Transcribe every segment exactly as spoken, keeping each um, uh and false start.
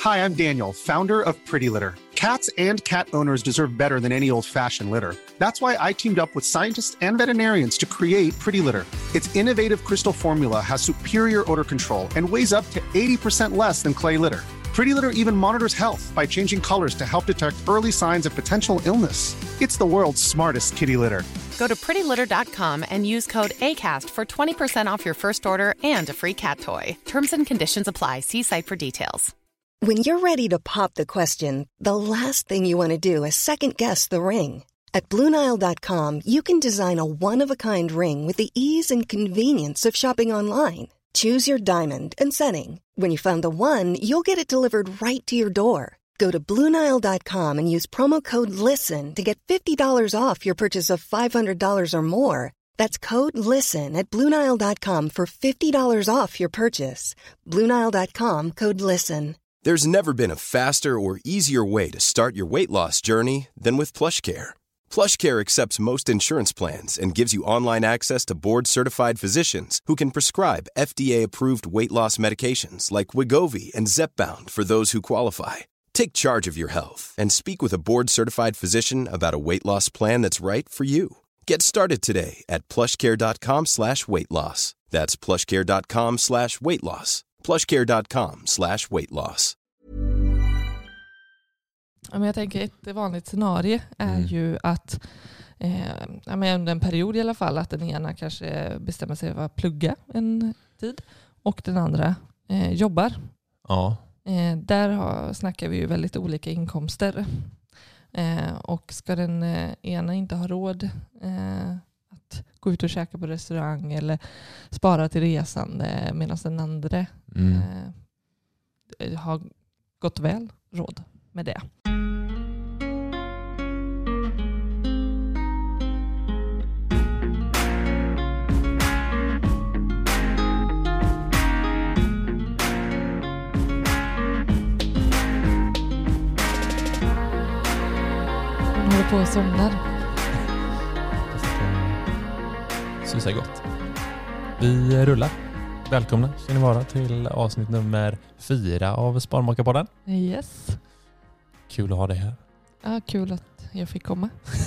Hi, I'm Daniel, founder of Pretty Litter. Cats and cat owners deserve better than any old-fashioned litter. That's why I teamed up with scientists and veterinarians to create Pretty Litter. Its innovative crystal formula has superior odor control and weighs up to eighty percent less than clay litter. Pretty Litter even monitors health by changing colors to help detect early signs of potential illness. It's the world's smartest kitty litter. Go to pretty litter dot com and use code ACAST for twenty percent off your first order and a free cat toy. Terms and conditions apply. See site for details. When you're ready to pop the question, the last thing you want to do is second-guess the ring. At Blue Nile dot com, you can design a one-of-a-kind ring with the ease and convenience of shopping online. Choose your diamond and setting. When you find the one, you'll get it delivered right to your door. Go to Blue Nile dot com and use promo code LISTEN to get fifty dollars off your purchase of five hundred dollars or more. That's code LISTEN at Blue Nile dot com for fifty dollars off your purchase. Blue Nile dot com, code LISTEN. There's never been a faster or easier way to start your weight loss journey than with PlushCare. PlushCare accepts most insurance plans and gives you online access to board-certified physicians who can prescribe F D A-approved weight loss medications like Wegovy and Zepbound for those who qualify. Take charge of your health and speak with a board-certified physician about a weight loss plan that's right for you. Get started today at plushcare.com slash weight loss. That's plushcare.com slash weight loss. plushcare.com slash weight loss. Men jag tänker ett vanligt scenario är mm. ju att eh, under en period i alla fall att den ena kanske bestämmer sig för att plugga en tid och den andra eh, jobbar. Ja. Eh, där har, snackar vi ju väldigt olika inkomster. Eh, och ska den eh, ena inte ha råd eh, att gå ut och käka på restaurang eller spara till resan eh, medan den andra mm. eh, har gått väl råd med det. Hon håller på och somnar. Susar gott. Vi rullar. Välkomna ska ni vara till avsnitt nummer fyra av Sparmakarpodden. Yes. Kul att ha dig här. Ja, kul att jag fick komma.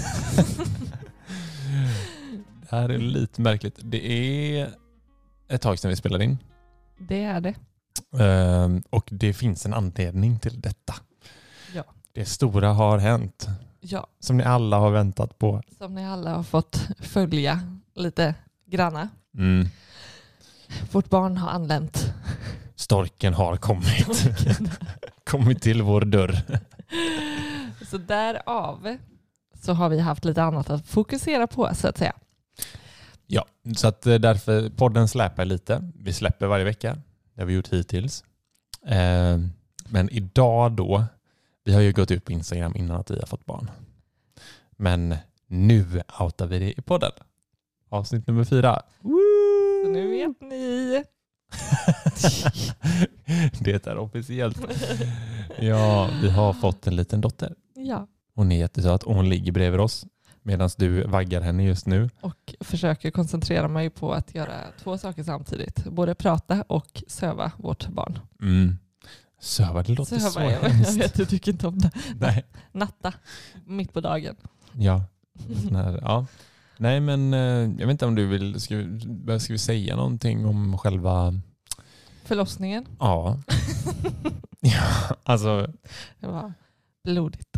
Det här är lite märkligt. Det är ett tag sedan vi spelade in. Det är det. Um, och det finns en anledning till detta. Ja. Det stora har hänt. Ja. Som ni alla har väntat på. Som ni alla har fått följa lite granna. Mm. Vårt barn har anlänt. Storken har kommit. Storken. kommit till vår dörr. Så därav så har vi haft lite annat att fokusera på så att säga. Ja, så att därför podden släpar lite. Vi släpper varje vecka. Det har vi gjort hittills. Eh, men idag då, vi har ju gått ut på Instagram innan att vi har fått barn. Men nu outar vi det i podden. Avsnitt nummer fyra. Woo! Så nu vet ni. Det är officiellt. Ja, vi har fått en liten dotter. Ja. Hon är jättesöt och hon ligger bredvid oss medan du vaggar henne just nu. Och försöker koncentrera mig på att göra två saker samtidigt. Både prata och söva vårt barn. Mm. Söva, det låter söva, så jag, hemskt. Jag vet, du tycker inte om det. Nej. Natta, mitt på dagen. Ja. Sån här, ja. Nej, men jag vet inte om du vill, ska vi, ska vi säga någonting om själva... Förlossningen? Ja. Ja, alltså... Det var blodigt.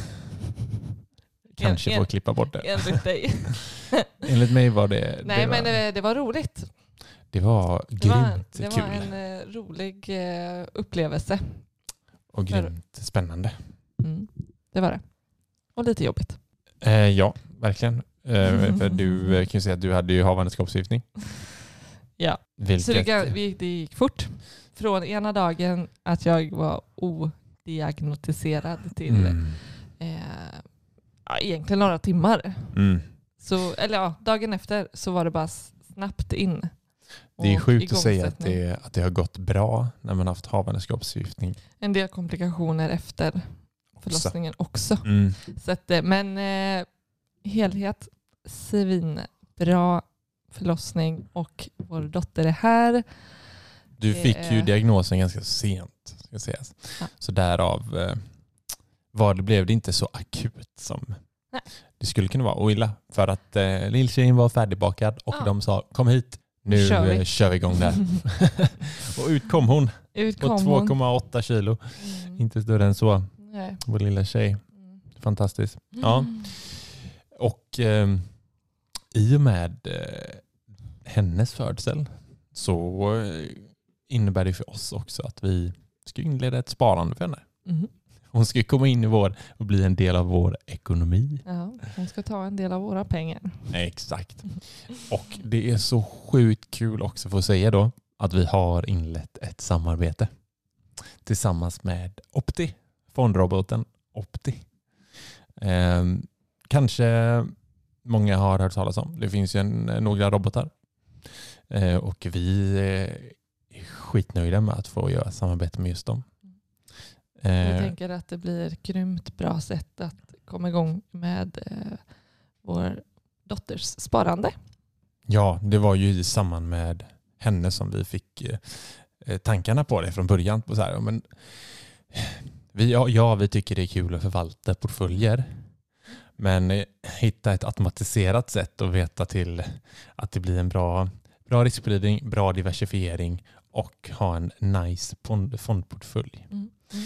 Kanske en, får klippa bort det. Enligt dig. Enligt mig var det... Nej, det men var, det, det var roligt. Det var grymt det var, det kul. var en uh, rolig uh, upplevelse. Och grymt För, spännande. Mm, det var det. Och lite jobbigt. Eh, ja, verkligen. Eh, för du eh, kan ju säga att du hade ju havandeskapsförgiftning. Ja, Vilket... så det, det gick fort. Från ena dagen att jag var odiagnostiserad till mm. eh, ja, egentligen några timmar. Mm. Så, eller ja, dagen efter så var det bara snabbt in. Det är sjukt att säga att det, att det har gått bra när man har haft havandeskapsförgiftning. En del komplikationer efter förlossningen också. också. Mm. Så att, men eh, helhet, svinbra förlossning och vår dotter är här. Du det fick är... ju diagnosen ganska sent, ska sägas. Ja. Så därav eh, var det, blev det inte så akut som Nej. det skulle kunna vara. Och illa, för att eh, lilltjejen var färdigbakad och Ja. de sa, kom hit, nu Kör vi. eh, kör vi igång där. Och ut kom hon Ut på kom två komma åtta kilo. Mm. Inte större än så. Nej. Vår lilla tjej. Mm. Fantastiskt. Ja. Och eh, i och med eh, hennes födsel så eh, innebär det för oss också att vi ska inleda ett sparande för henne. Mm. Hon ska komma in i vår och bli en del av vår ekonomi. Ja, hon ska ta en del av våra pengar. Exakt. Och det är så sjukt kul också för att säga då att vi har inlett ett samarbete tillsammans med Opti, fondroboten Opti. Eh, kanske många har hört talas om. Det finns ju en, några robotar. Eh, och vi är skitnöjda med att få göra samarbete med just dem. Jag Eh, tänker att det blir ett grymt bra sätt att komma igång med eh, vår dotters sparande. ja, det var ju i samband med henne som vi fick eh, tankarna på det från början. På så här, men, vi, ja, ja, vi tycker det är kul att förvalta portföljer. Men eh, hitta ett automatiserat sätt och veta till att det blir en bra, bra riskspridning, bra diversifiering och ha en nice fond, fondportfölj. Mm. Mm.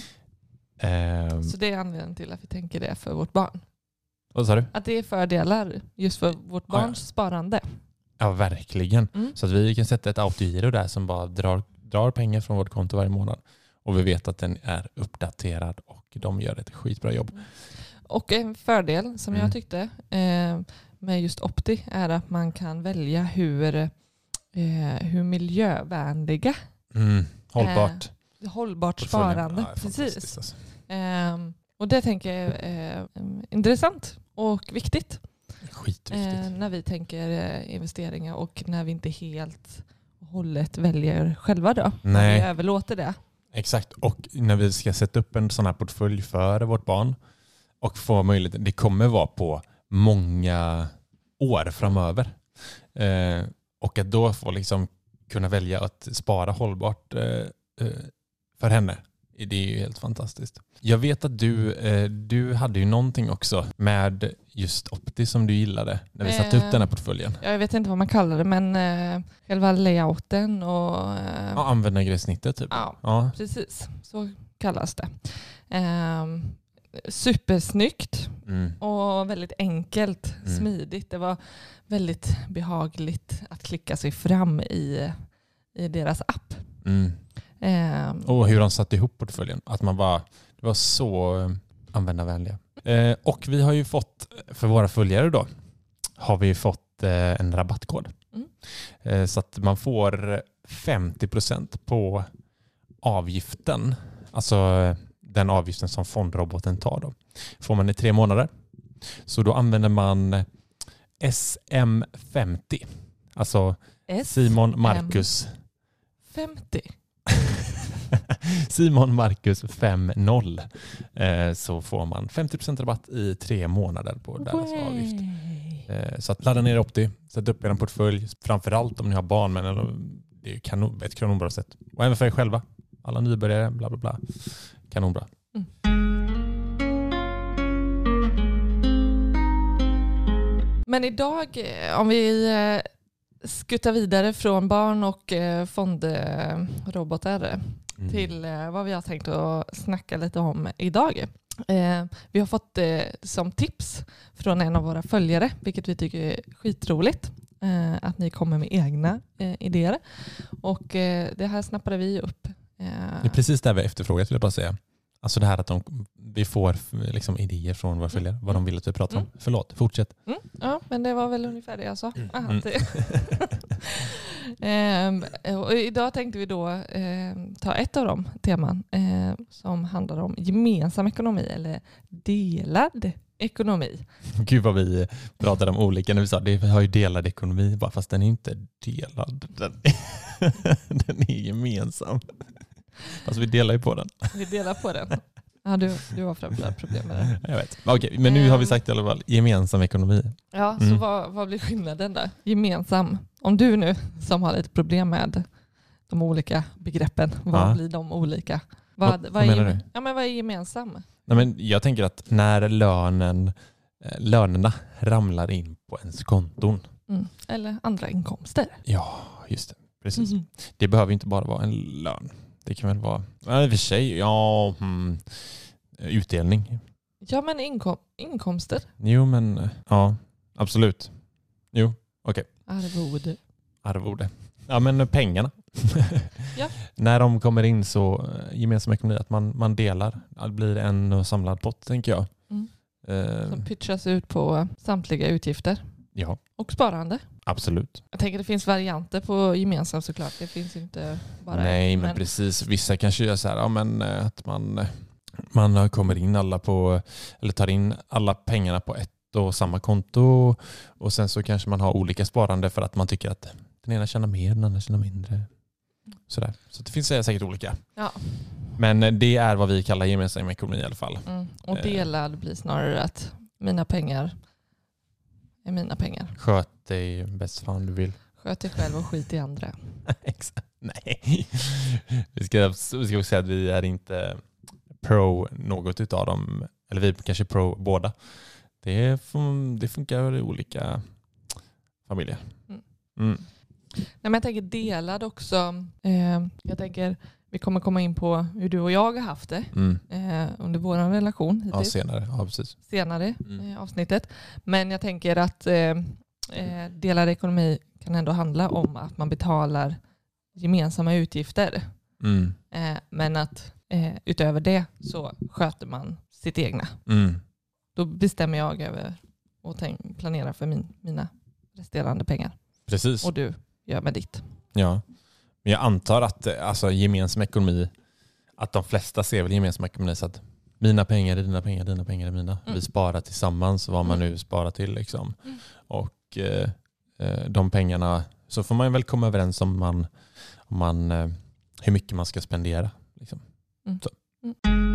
Eh, Så det är anledningen till att vi tänker det för vårt barn. vad sa du? Att det är fördelar just för vårt Ja, ja. barns sparande. Ja, verkligen. Mm. Så att vi kan sätta ett autogiro där som bara drar, drar pengar från vårt konto varje månad. Och vi vet att den är uppdaterad och de gör ett skitbra jobb. Och en fördel som Mm. jag tyckte eh, med just Opti är att man kan välja hur, eh, hur miljövänliga Mm. Hållbart. eh, hållbart Portföljen. sparande. Ja, Precis. fantastiskt alltså. Eh, och det tänker jag är eh, intressant och viktigt. Skitviktigt. Eh, när vi tänker eh, investeringar och när vi inte helt och hållet väljer själva då. När Nej. vi överlåter det. Exakt. Och när vi ska sätta upp en sån här portfölj för vårt barn och få möjlighet, det kommer vara på många år framöver. Eh, och att då få liksom kunna välja att spara hållbart eh, eh, för henne, det är ju helt fantastiskt. Jag vet att du, eh, du hade ju någonting också med just Opti som du gillade när vi satte upp Eh, den här portföljen. Jag vet inte vad man kallar det, men eh, själva layouten och eh, Ja, användargränssnittet typ. ja, Ja. precis. Så kallas det. Eh, supersnyggt Mm. och väldigt enkelt, Mm. smidigt. Det var väldigt behagligt att klicka sig fram i, i deras app. Mm. Eh, Och hur de satte ihop portföljen. Att man bara, det var så eh, användarvänliga. Eh, och vi har ju fått, för våra följare då, har vi fått eh, en rabattkod. Mm. Eh, så att man får femtio procent på avgiften. Alltså eh, den avgiften som fondroboten tar då. Får man i tre månader. Så då använder man S M femtio. Alltså S Simon Marcus. femtio. Simon Marcus femtio. Eh, så får man femtio procent rabatt i tre månader på deras avgift. Eh, så att ladda ner Opti, sätt upp er portfölj. Framförallt om ni har barn, men eller, det är kanon, ett kanonbra sätt. Och även för er själva. Alla nybörjare, bla bla bla. Kanonbra. Mm. Men idag, eh, om vi eh, skuttar vidare från barn och eh, fondrobotar Mm. till eh, vad vi har tänkt att snacka lite om idag. Eh, vi har fått eh, som tips från en av våra följare, vilket vi tycker är skitroligt, eh, att ni kommer med egna eh, idéer. Och eh, det här snappade vi upp. Eh, Det är precis det vi efterfrågat, vill jag bara säga. Alltså det här att de, vi får liksom idéer från våra följare, vad de vill att vi pratar om. Mm. Förlåt, fortsätt. Mm, ja, men det var väl ungefär det jag sa. Mm. Aha, det. ehm, och idag tänkte vi då ehm, ta ett av de teman eh, som handlar om gemensam ekonomi eller delad ekonomi. Gud vad vi pratade om olika när vi sa det, vi har ju delad ekonomi, bara fast den är inte delad. Den, den är gemensam. Fast vi delar ju på den. Vi delar på den. Ja, du, du har framförallt problem med det. Jag vet. Okej, men nu har vi sagt i alla fall gemensam ekonomi. Ja, så Mm. vad, vad blir skillnaden där? Gemensam. Om du nu som har lite problem med de olika begreppen. Vad Ja. blir de olika? Vad, Vad- vad, vad är, menar gem- du? ja, men vad är gemensam? Nej, men jag tänker att när lönen, eh, lönerna ramlar in på ens konton. Mm. Eller andra inkomster. Ja, just det. Precis. Mm. Det behöver inte bara vara en lön. Det kan väl vara, ja, i och för sig, ja, hmm, utdelning. Ja, men inkom- inkomster. Jo, men ja, absolut. Jo, okej. Arvode. Arvode. Ja, men pengarna. Ja. När de kommer in så eh, gemensam ekonomi, att man, man delar. Det blir en samlad pott, tänker jag. Mm. Eh, Som pitchas ut på samtliga utgifter. ja, Och sparande. absolut. Jag tänker det finns varianter på gemensamt såklart. Det finns inte bara... Nej, men, precis. Vissa kanske gör så här, ja, men, eh, att man, eh, man kommer in alla på, eller tar in alla pengarna på ett och samma konto. Och sen så kanske man har olika sparande för att man tycker att den ena tjänar mer, den andra tjänar mindre. Sådär. Så det finns säkert olika. Ja. Men det är vad vi kallar gemensam ekonomi i alla fall. Mm. Och delad blir snarare att mina pengar är mina pengar. Sköt dig bäst fan du vill. Sköt dig själv och skit i andra. Exakt. Nej. Vi ska, vi ska också säga att vi är inte pro något utav dem. Eller vi är kanske pro båda. Det, fun- det funkar i olika familjer. Mm. Mm. Nej, men jag tänker delad också. Eh, jag tänker vi kommer komma in på hur du och jag har haft det Mm. eh, under vår relation Ja, hittills. senare. Ja, precis. senare Mm. i avsnittet. Men jag tänker att eh, eh, delad ekonomi kan ändå handla om att man betalar gemensamma utgifter. Mm. Eh, men att eh, utöver det så sköter man sitt egna. Mm. Då bestämmer jag över och tänk, planerar för min, mina resterande pengar. Precis. Och du gör med ditt. Ja. Men jag antar att eh, alltså, gemensam ekonomi, att de flesta ser väl gemensam ekonomi så att mina pengar är dina pengar, dina pengar är mina. Mm. Vi sparar tillsammans vad man nu sparar till. Liksom. Mm. Och eh, eh, de pengarna så får man väl komma överens om, man, om man, eh, hur mycket man ska spendera. Liksom. Mm. Så. Mm.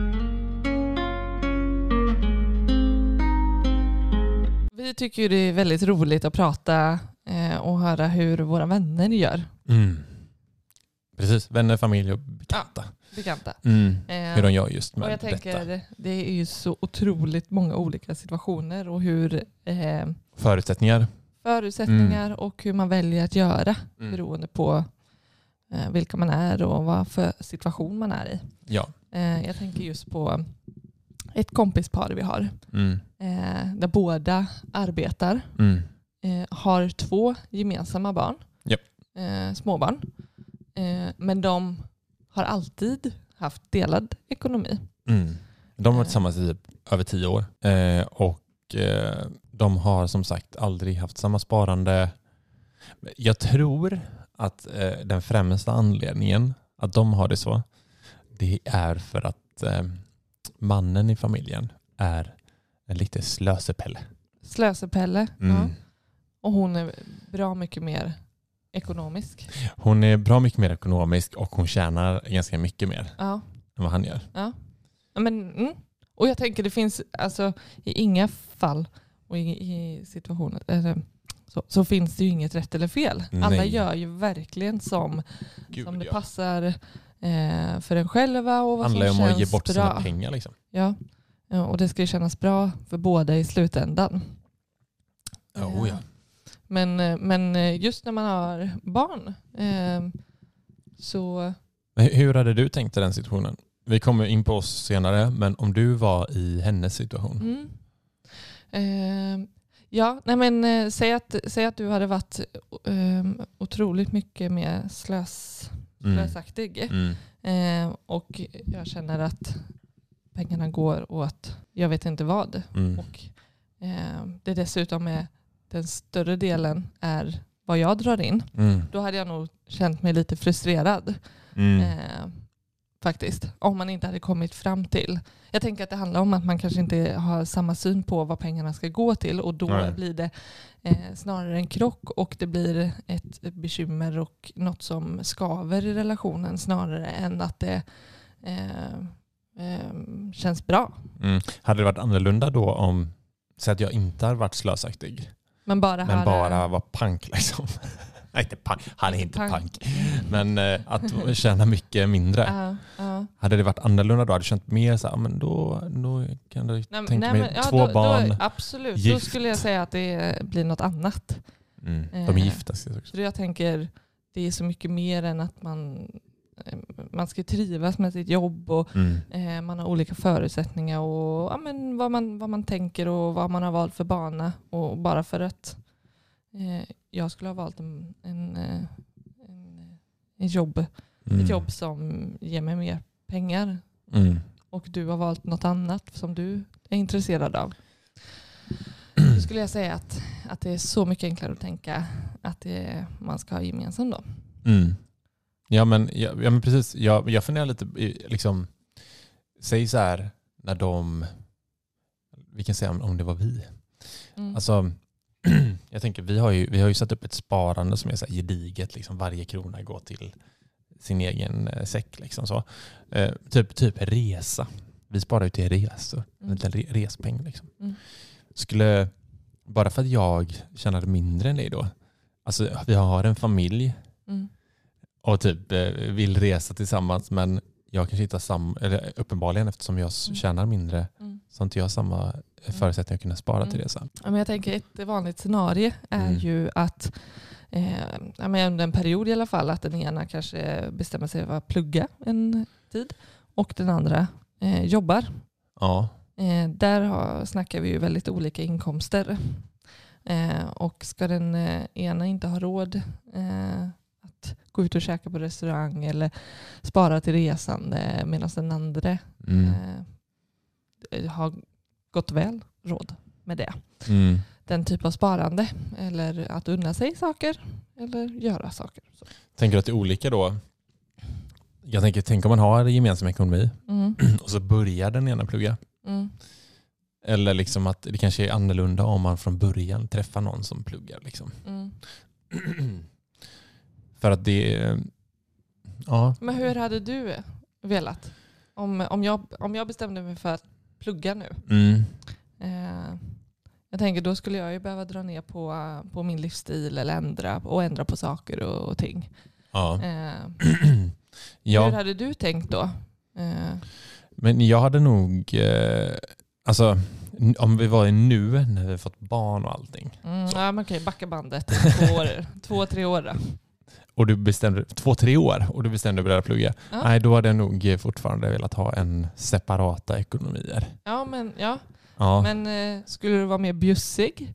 Vi tycker ju det är väldigt roligt att prata eh, och höra hur våra vänner gör. Mm. Precis, vänner, familj och bekanta. Bekanta. Mm. Eh, Hur de gör just med och jag detta. tänker, det är ju så otroligt många olika situationer och hur eh, Förutsättningar. förutsättningar och hur man väljer att göra Mm. beroende på eh, vilka man är och vad för situation man är i. Ja. Eh, jag tänker just på ett kompispar vi har Mm. eh, där båda arbetar, Mm. eh, har två gemensamma barn, Japp. eh, småbarn, eh, men de har alltid haft delad ekonomi. Mm. De har varit tillsammans i över tio år. Eh, och eh, de har som sagt aldrig haft samma sparande. Jag tror att eh, den främsta anledningen att de har det så, det är för att eh, mannen i familjen är en lite slösepelle. Slösepelle. Mm. Ja. Och hon är bra mycket mer ekonomisk. Hon är bra mycket mer ekonomisk och hon tjänar ganska mycket mer Ja. än vad han gör. Ja. Ja, men, mm. Och jag tänker det finns alltså i inga fall och i, i situationer eller, så, så finns det ju inget rätt eller fel. Nej. Alla gör ju verkligen som, Gud, som det ja. passar eh, för en själva och vad handlar som ju om att ge känns bort bra. sina pengar. Liksom. Ja. Ja, och det ska ju kännas bra för båda i slutändan. Oh, ja. Men, eh, men eh, just när man har barn eh, så... Men hur hade du tänkt i den situationen? Vi kommer in på oss senare, men om du var i hennes situation. Mm. Eh, ja, nej men eh, säg, att, säg att du hade varit eh, otroligt mycket mer slös, Mm. slösaktig. Mm. Eh, och jag känner att pengarna går åt jag vet inte vad. Mm. Och eh, det dessutom är den större delen är vad jag drar in. Mm. Då hade jag nog känt mig lite frustrerad. Mm. Eh, faktiskt. Om man inte hade kommit fram till. Jag tänker att det handlar om att man kanske inte har samma syn på vad pengarna ska gå till. Och då Nej. blir det eh, snarare en krock och det blir ett bekymmer och något som skaver i relationen snarare än att det eh, eh, känns bra. Mm. Hade det varit annorlunda då om så att jag inte hade varit slösaktig, Men bara, men här, bara var pank liksom? Nej, inte punk. Han är inte punk. punk. Men eh, att tjäna mycket mindre. Uh, uh. Hade det varit annorlunda då? Hade du känt mer så här, men då, då kan du nej, tänka nej, mig men, två ja, då, barn. Då, absolut, gift. Då skulle jag säga att det blir något annat. Mm. De är gifta. Uh, så jag tänker, det är så mycket mer än att man... Man ska trivas med sitt jobb och mm. eh, man har olika förutsättningar och ja, men vad, man, vad man tänker och vad man har valt för bana. Och bara för att eh, jag skulle ha valt en, en, en, en jobb, mm. ett jobb som ger mig mer pengar. Mm. Och du har valt något annat som du är intresserad av. Då skulle jag säga att, att det är så mycket enklare att tänka att det, man ska ha gemensamt då. Mm. Ja men, ja, ja men precis, jag, jag funderar lite liksom, säg så här när de, vi kan säga om, om det var vi. Mm. Alltså, jag tänker vi har ju, vi har ju satt upp ett sparande som är så här gediget, liksom varje krona går till sin egen eh, säck liksom så. Eh, typ, typ resa. Vi sparar ju till resor, mm. en liten re, respeng liksom. Mm. Skulle, bara för att jag tjänade mindre än dig då, alltså vi har en familj, mm. och typ eh, vill resa tillsammans, men jag kanske inte har samma, eller uppenbarligen eftersom jag mm. tjänar mindre mm. så har inte jag samma förutsättningar att kunna spara mm. till resa. Ja, men jag tänker ett vanligt scenario är mm. ju att eh, ja, men under en period i alla fall att den ena kanske bestämmer sig för att plugga en tid och den andra eh, jobbar. Ja. Eh, där har, snackar vi ju väldigt olika inkomster. Eh, och ska den eh, ena inte ha råd eh, gå ut och käka på restaurang eller spara till resan eh, medan den andra mm. eh, har gått väl råd med det. Mm. Den typ av sparande eller att unna sig saker eller göra saker. Så. Tänker du att det är olika då? Jag tänker, tänk om man har gemensam ekonomi mm. och så börjar den ena plugga. Mm. Eller liksom att det kanske är annorlunda om man från början träffar någon som pluggar. Liksom. Mm. För att det... Ja. Men hur hade du velat? Om, om, jag, om jag bestämde mig för att plugga nu. Mm. Eh, jag tänker då skulle jag ju behöva dra ner på, på min livsstil eller ändra, och ändra på saker och, och ting. Ja. Eh, ja. Hur hade du tänkt då? Eh. Men jag hade nog... Eh, alltså... Om vi var i nu när vi fått barn och allting. Mm, ja, man kan ju backa bandet två, år, två, tre år då. Och du bestämde två, tre år och du bestämde dig att plugga. Ja. Nej, då hade jag nog fortfarande velat ha en separata ekonomier. Ja, men ja. ja. Men eh, skulle du vara mer bjussig?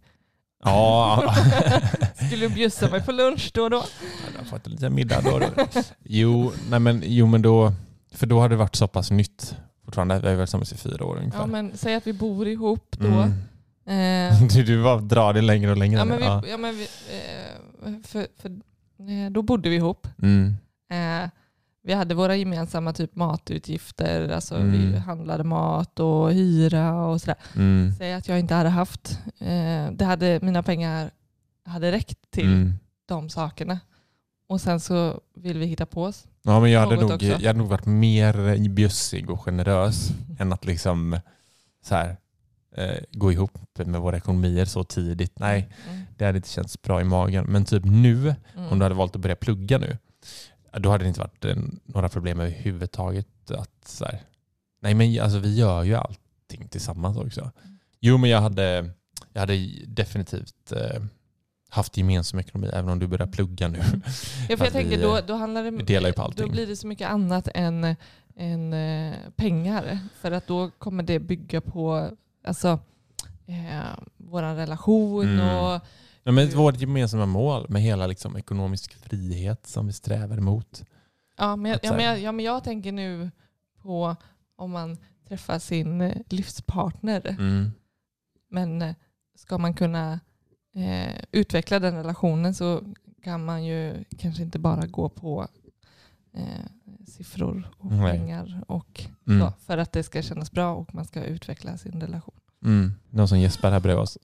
Ja. Skulle du bjussa mig på lunch då och då? Jag har fått en liten middag då. då. Jo, nej men, jo, men då... För då hade det varit så pass nytt. Fortfarande, vi har väl tillsammans i fyra år ungefär. Ja, men säg att vi bor ihop då. Mm. Eh, du, du bara drar det längre och längre. Ja, men, vi, ja. Ja, men vi, eh, för, för, eh, då bodde vi ihop. Mm. Eh, vi hade våra gemensamma typ matutgifter. Alltså mm. vi handlade mat och hyra och sådär. Mm. Säg att jag inte hade haft. Eh, det hade, mina pengar hade räckt till mm. de sakerna. Och sen så vill vi hitta på oss. Ja, men jag hade, nog, jag hade nog varit mer bjussig och generös än att liksom så här, eh, gå ihop med våra ekonomier så tidigt. Nej, mm. det hade inte känts bra i magen. Men typ nu, mm. om du hade valt att börja plugga nu, då hade det inte varit eh, några problem överhuvudtaget. Att, så här, nej, men alltså, vi gör ju allting tillsammans också. Mm. Jo, men jag hade, jag hade definitivt... Eh, haft gemensam ekonomi även om du börjar plugga nu. Ja, för jag tänker vi, då, då handlar det delar ju på allting. Då blir det så mycket annat än, än eh, pengar. För att då kommer det bygga på alltså, eh, vår relation mm. och... Ja, men vårt gemensamma mål med hela liksom, ekonomisk frihet som vi strävar emot. Ja men, ja, men jag, ja, men jag tänker nu på om man träffar sin livspartner. Mm. Men ska man kunna Eh, utveckla den relationen så kan man ju kanske inte bara gå på eh, siffror och Nej. pengar och mm. så, för att det ska kännas bra och man ska utveckla sin relation. Mm. Någon som gäspar här bredvid oss.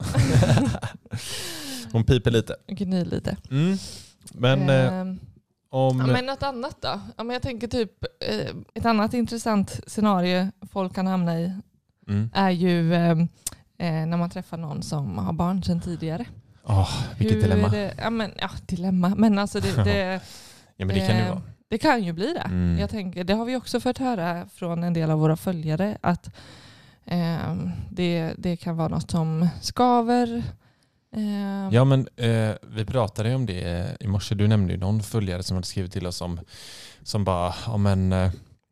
Hon piper lite. Gny lite. Mm. Men eh, eh, om... Ja, men något annat då? Ja, men jag tänker typ eh, ett annat intressant scenario folk kan hamna i mm. är ju eh, när man träffar någon som har barn sedan tidigare. Oh, vilket hur, dilemma. Ja, men, ja, dilemma. Men alltså det, det, ja, men det kan ju vara. Det kan ju bli det. Mm. Jag tänker, det har vi också fått höra från en del av våra följare. Att eh, det, det kan vara något som skaver. Eh. Ja, men eh, vi pratade ju om det i morse. Du nämnde ju någon följare som hade skrivit till oss om, som bara, ja men eh,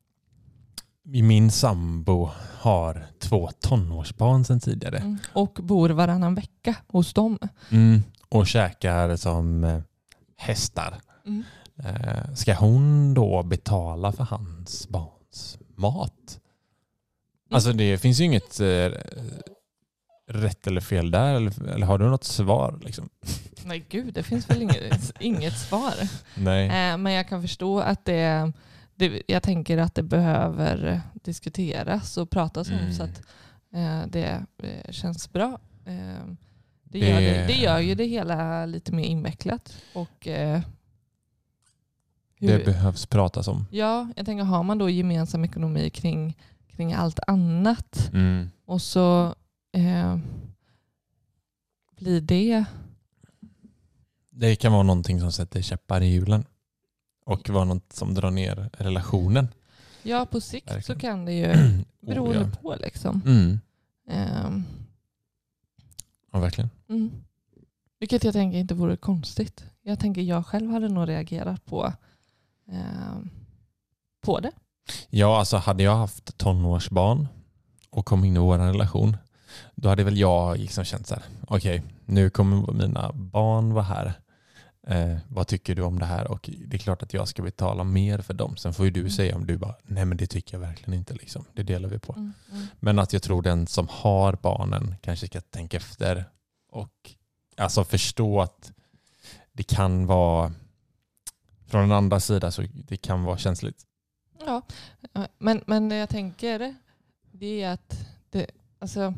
min sambo har två tonårsbarn sedan tidigare. Mm. Och bor varannan vecka hos dem. Mm. Och käkar som eh, hästar. Mm. Eh, ska hon då betala för hans barns mat? Mm. Alltså det finns ju inget eh, rätt eller fel där. Eller, eller har du något svar? Liksom? Nej gud, det finns väl inget, inget svar. Nej. Eh, men jag kan förstå att det, det... Jag tänker att det behöver diskuteras och pratas om mm. så att eh, det eh, känns bra. Eh, det, gör det, det gör ju det hela lite mer invecklat. Och... Eh, Hur, det behövs pratas om. Ja, jag tänker, har man då gemensam ekonomi kring, kring allt annat mm. och så eh, blir det... Det kan vara någonting som sätter käppar i hjulen och vara något som drar ner relationen. Ja, på sikt verkligen. Så kan det ju beroende oh, ja. på liksom. Mm. Eh, ja, verkligen. Mm. Vilket jag tänker inte vore konstigt. Jag tänker jag själv hade nog reagerat på Eh, på det. Ja, alltså hade jag haft tonårsbarn och kom in i vår relation, då hade väl jag liksom känt så här, okej, okay, nu kommer mina barn vara här. Eh, vad tycker du om det här? Och det är klart att jag ska betala mer för dem. Sen får ju du mm. säga om du bara, nej men det tycker jag verkligen inte. Liksom. Det delar vi på. Mm, mm. Men att jag tror den som har barnen kanske ska tänka efter och alltså förstå att det kan vara från den andra sidan så det kan vara känsligt. Ja, men, men jag tänker det är att det, alltså,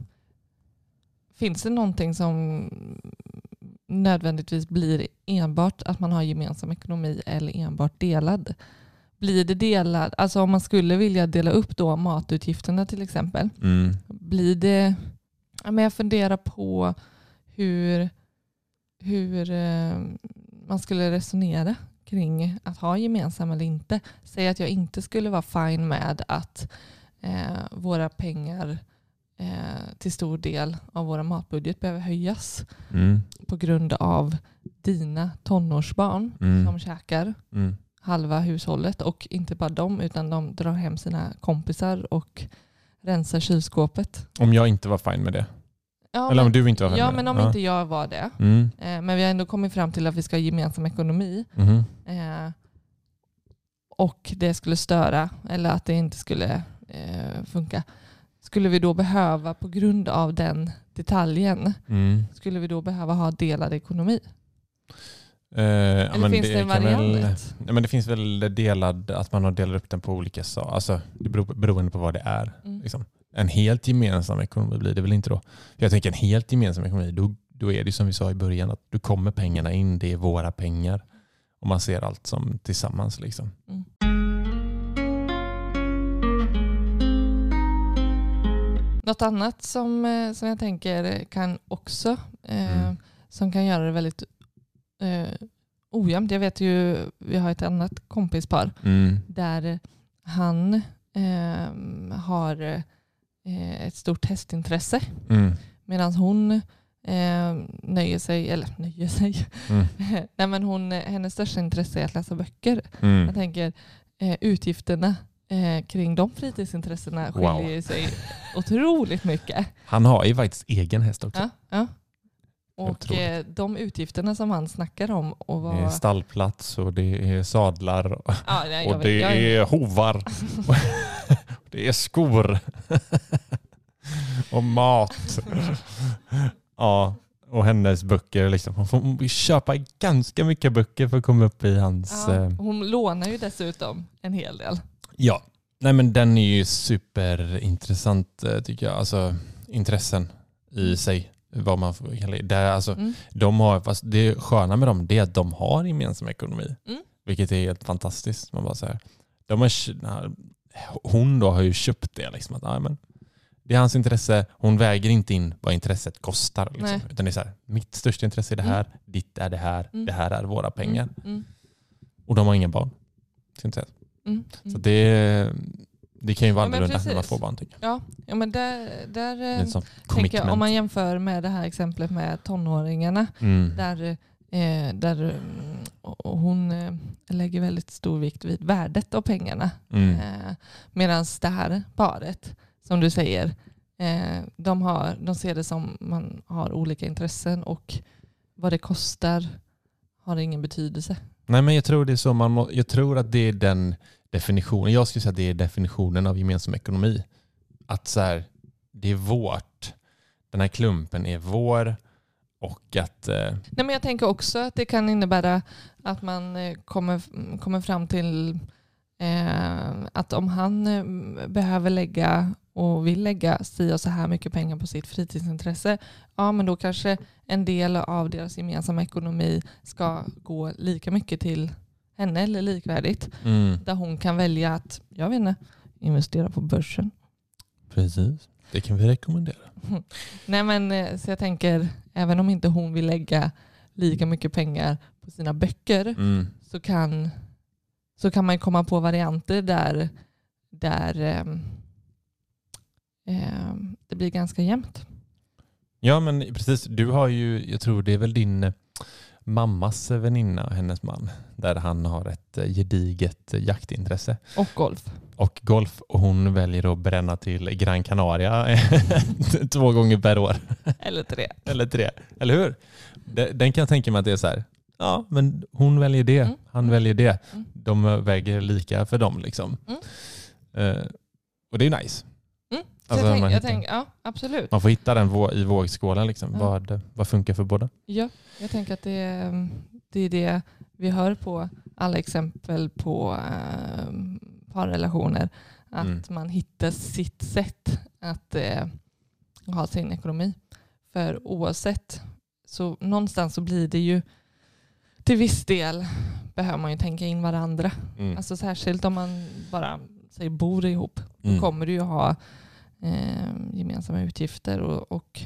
finns det någonting som nödvändigtvis blir enbart att man har gemensam ekonomi eller enbart delad? Blir det delad, alltså om man skulle vilja dela upp då matutgifterna till exempel, mm. blir det, men jag funderar på hur, hur man skulle resonera kring att ha gemensam eller inte. Säg att jag inte skulle vara fine med att eh, våra pengar eh, till stor del av våra matbudget behöver höjas mm. på grund av dina tonårsbarn mm. som käkar mm. halva hushållet och inte bara dem utan de drar hem sina kompisar och rensar kylskåpet. Om jag inte var fine med det? Ja, eller om men, du inte var Ja, med. men om ja. inte jag var det. Mm. Eh, men vi har ändå kommit fram till att vi ska ha gemensam ekonomi. Mm. Eh, och det skulle störa eller att det inte skulle eh, funka. Skulle vi då behöva, på grund av den detaljen, mm. skulle vi då behöva ha delad ekonomi? Eh, eller men finns det, det en variant? Väl, ja, men det finns väl delad, att man har delat upp den på olika saker. Alltså, det beror, beroende på vad det är. Mm. Liksom. En helt gemensam ekonomi blir det väl inte då. Jag tänker en helt gemensam ekonomi, då, då är det som vi sa i början, att då kommer pengarna in, det är våra pengar. Och man ser allt som tillsammans. Liksom. Mm. Något annat som, som jag tänker kan också, eh, mm. som kan göra det väldigt eh, ojämnt. Jag vet ju, vi har ett annat kompispar mm. där han eh, har eh, ett stort hästintresse. Mm. Medan hon eh, nöjer sig, eller nöjer sig. Mm. Nej, men hon, hennes största intresse är att läsa böcker. Mm. Jag tänker eh, utgifterna eh, kring de fritidsintressena skiljer wow. sig otroligt mycket. Han har ju faktiskt egen häst också. Ja, ja. Och eh, de utgifterna som han snackar om. Och vad... Det är stallplats och det är sadlar och, ja, nej, och vet, det jag... är hovar. Det är skor. Och mat. Ja, och hennes böcker. Liksom. Hon får köpa ganska mycket böcker för att komma upp i hans... Ja, hon lånar ju dessutom en hel del. Ja, nej men den är ju superintressant tycker jag. Alltså intressen i sig. Vad man får kalla det. Alltså, mm. de har, fast det sköna med dem det är att de har gemensam ekonomi. Mm. Vilket är helt fantastiskt. Man bara säger. De har, hon då har ju köpt det. Liksom, att, ja, men, det är hans intresse. Hon väger inte in vad intresset kostar. Liksom. Utan det är så här, mitt största intresse är det här, mm. ditt är det här, mm. det här är våra pengar. Mm. Mm. Och de har inga barn. Mm. Mm. Så det, det kan ju vara ja, annorlunda när man får barn. Tycker jag. Ja, ja, men där, där tänker jag, om man jämför med det här exemplet med tonåringarna, mm. där, eh, där och hon eh, lägger väldigt stor vikt vid värdet av pengarna. Mm. Eh, Medan det här paret, som du säger, eh, de, har, de ser det som man har olika intressen och vad det kostar har ingen betydelse. Nej, men jag tror det är så man må, jag tror att det är den definitionen. Jag skulle säga att det är definitionen av gemensam ekonomi. Att så här, det är vårt. Den här klumpen är vår. Och att... Eh... Nej, men jag tänker också att det kan innebära att man eh, kommer, kommer fram till eh, att om han eh, behöver lägga och vill lägga si och så här mycket pengar på sitt fritidsintresse, ja, men då kanske en del av deras gemensamma ekonomi ska gå lika mycket till henne eller likvärdigt. Mm. Där hon kan välja att, jag vet inte, investera på börsen. Precis, det kan vi rekommendera. Nej, men så jag tänker, även om inte hon vill lägga lika mycket pengar på sina böcker, mm. så, kan, så kan man komma på varianter där, där eh, eh, det blir ganska jämnt. Ja, men precis. Du har ju, jag tror det är väl din mammas väninna och hennes man, där han har ett gediget jaktintresse. Och golf. Och golf. Och hon väljer att bränna till Gran Canaria två gånger per år. Eller tre. Eller tre. Eller hur? Den kan jag tänka mig att det är så här. Ja, men hon väljer det. Mm. Han väljer det. Mm. De väger lika för dem liksom. Mm. Uh, och det är nice. Mm. Alltså, jag tänk, jag tänk, ja, absolut. Man får hitta den i vågskålen. Liksom. Ja. Vad, vad funkar för båda? Ja, jag tänker att det, det är det vi hör på alla exempel på äh, parrelationer. Att mm. man hittar sitt sätt att äh, ha sin ekonomi. För oavsett, så någonstans så blir det ju till viss del behöver man ju tänka in varandra. Mm. Alltså särskilt om man bara säger bor ihop. Mm. Då kommer du ju ha eh, gemensamma utgifter och, och...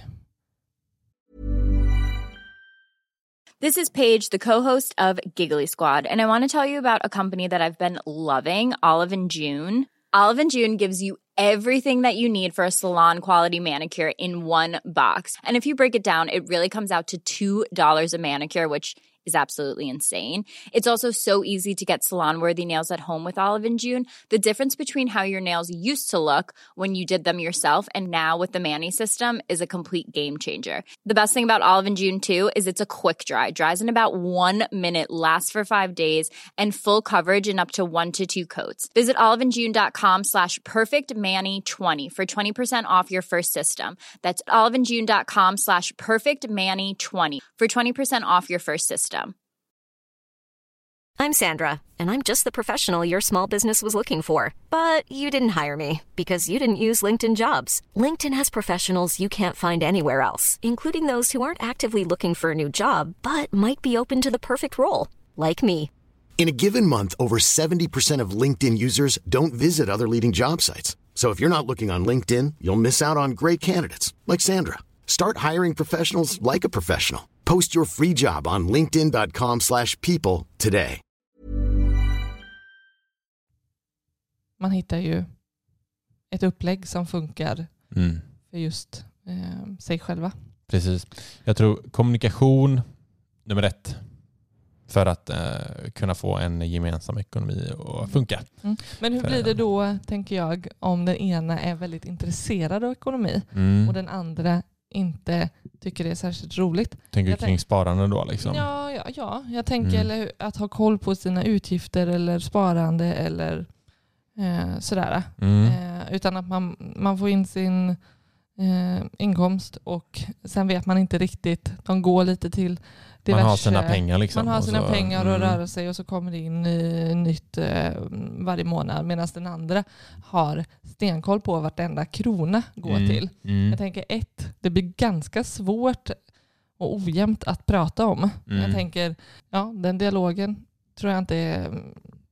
This is Paige, the co-host of Giggly Squad, and I want to tell you about a company that I've been loving, Olive and June. Olive and June gives you everything that you need for a salon quality manicure in one box. And if you break it down, it really comes out to two dollars a manicure, which is absolutely insane. It's also so easy to get salon-worthy nails at home with Olive and June. The difference between how your nails used to look when you did them yourself and now with the Mani system is a complete game changer. The best thing about Olive and June too is it's a quick dry. Dries in about one minute, lasts for five days, and full coverage in up to one to two coats. Visit oliveandjune.com slash perfectmani20 for twenty percent off your first system. That's oliveandjune.com slash perfectmani20 for twenty percent off your first system. I'm Sandra, and I'm just the professional your small business was looking for. But you didn't hire me because you didn't use LinkedIn Jobs. LinkedIn has professionals you can't find anywhere else, including those who aren't actively looking for a new job, but might be open to the perfect role, like me. In a given month, over seventy percent of LinkedIn users don't visit other leading job sites. So if you're not looking on LinkedIn, you'll miss out on great candidates, like Sandra. Start hiring professionals like a professional. Post your free job on linkedin.com slash people today. Man hittar ju ett upplägg som funkar mm. för just eh, sig själva. Precis. Jag tror kommunikation nummer ett för att eh, kunna få en gemensam ekonomi att funka. Mm. Men hur för, blir det då, tänker jag, om den ena är väldigt intresserad av ekonomi mm. och den andra inte tycker det är särskilt roligt? Tänker du kring tänk- sparande då? Liksom? Ja, ja, ja, jag tänker mm. eller, att ha koll på sina utgifter eller sparande eller eh, sådär. Mm. Eh, utan att man, man får in sin eh, inkomst och sen vet man inte riktigt. De går lite till diverse. Man har sina pengar liksom. Man har sina så, pengar mm. att röra sig och så kommer det in eh, nytt eh, varje månad. Medan den andra har stenkoll på vart enda krona går mm. till. Mm. Jag tänker ett, det blir ganska svårt och ojämnt att prata om. Mm. Jag tänker, ja, den dialogen tror jag inte är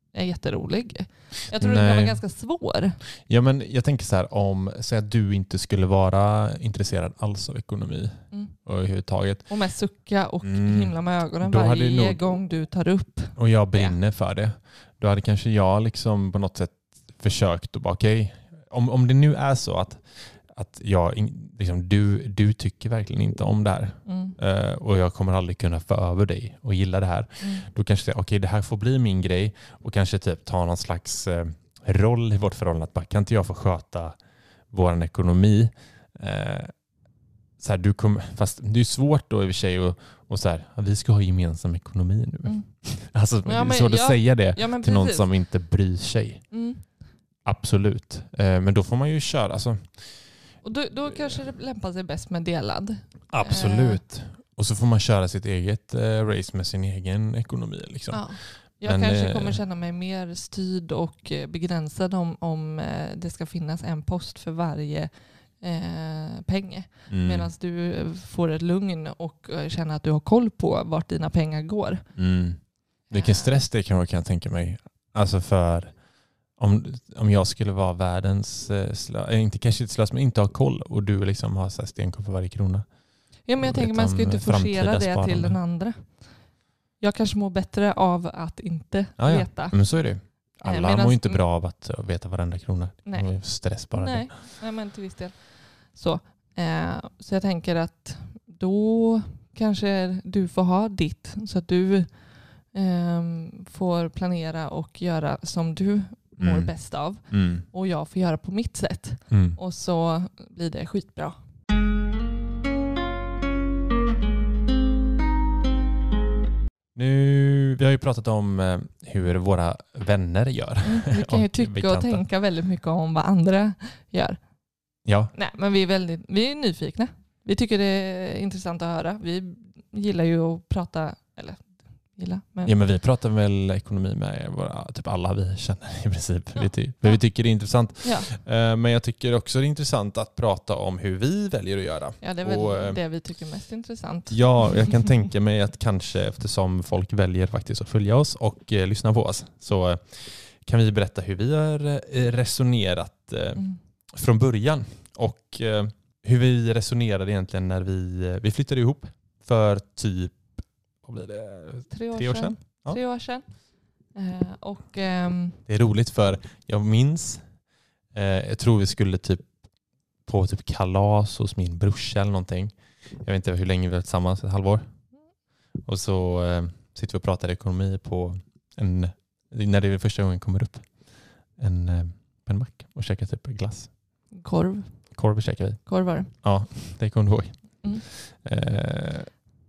är jätterolig. Jag tror Nej. den kan vara ganska svår. Ja, men jag tänker så här, om säg att du inte skulle vara intresserad alls av ekonomi Mm. överhuvudtaget. Och med sucka och Mm. himla med ögonen Då hade varje nog- gång du tar upp. Och jag brinner för det. Då hade kanske jag liksom på något sätt försökt att bara okej, om, om det nu är så att, att jag, in- liksom, du, du tycker verkligen inte om det här Mm. eh, och jag kommer aldrig kunna få över dig och gilla det här. Mm. Då kanske säga okej, det här får bli min grej och kanske typ ta någon slags eh, roll i vårt förhållande. Att bara, kan inte jag få sköta vår ekonomi? Eh, så här, du kommer, fast det är svårt då i och för sig och, och så här, ja, vi ska ha gemensam ekonomi nu. Mm. Alltså, Ja, det är men svårt att jag- säga det Ja, men till någon precis. som inte bryr sig. Mm. Absolut. Eh, men då får man ju köra. Alltså, Och då, då kanske det lämpar sig bäst med delad. absolut. Och så får man köra sitt eget eh, race med sin egen ekonomi. Liksom. Ja. Jag Men, kanske eh, kommer känna mig mer styrd och eh, begränsad om, om eh, det ska finnas en post för varje eh, peng. Mm. Medan du eh, får ett lugn och eh, känner att du har koll på vart dina pengar går. Mm. Vilken stress det kan vara, kan jag tänka mig. Alltså för om, om jag skulle vara världens eh, slö, inte kanske inte slös, men inte ha koll och du liksom har så här stenkoll på varje krona. Ja, men jag Och tänker vet man ska ju om inte forcera framtida det sparande. till den andra. Jag kanske mår bättre av att inte Ja, ja. veta. Men så är det. Alla medans- mår ju inte bra av att uh, veta varenda krona. Nej. Det är stress bara. Nej, nej, men till viss del. Så, eh, så jag tänker att då kanske du får ha ditt så att du eh, får planera och göra som du mår Mm. bäst av. Mm. Och jag får göra på mitt sätt. Mm. Och så blir det skitbra. Nu, vi har ju pratat om eh, hur våra vänner gör. Mm, vi kan ju Och tycka och bekanta. tänka väldigt mycket om vad andra gör. Ja, Nej, men vi är, väldigt, vi är nyfikna. Vi tycker det är intressant att höra. Vi gillar ju att prata, eller gilla, men ja, men vi pratar väl ekonomi med våra, typ alla vi känner i princip. Ja. Vi, ty- för vi tycker det är intressant. ja, Eh, Men jag tycker också det är intressant att prata om hur vi väljer att göra. ja, det är väl Och, eh, det vi tycker är mest intressant. Ja, jag kan tänka mig att kanske eftersom folk väljer faktiskt att följa oss och eh, lyssna på oss så eh, kan vi berätta hur vi har eh, resonerat eh, Mm. från början och eh, hur vi resonerade egentligen när vi, eh, vi flyttade ihop för typ vad blir det? Tre år, Tre år sedan. sedan. Ja. Tre år sedan. Eh, och ehm, Det är roligt för jag minns, eh, jag tror vi skulle typ på typ kalas hos min brorsa eller någonting. Jag vet inte hur länge vi var tillsammans, ett halvår. Och så eh, sitter vi och pratar ekonomi på en, när det är första gången kommer upp, en, eh, en mack och käkar typ glass. korv. Korv käkar vi. Korv var det. Ja, det kommer du ihåg. Mm. Eh,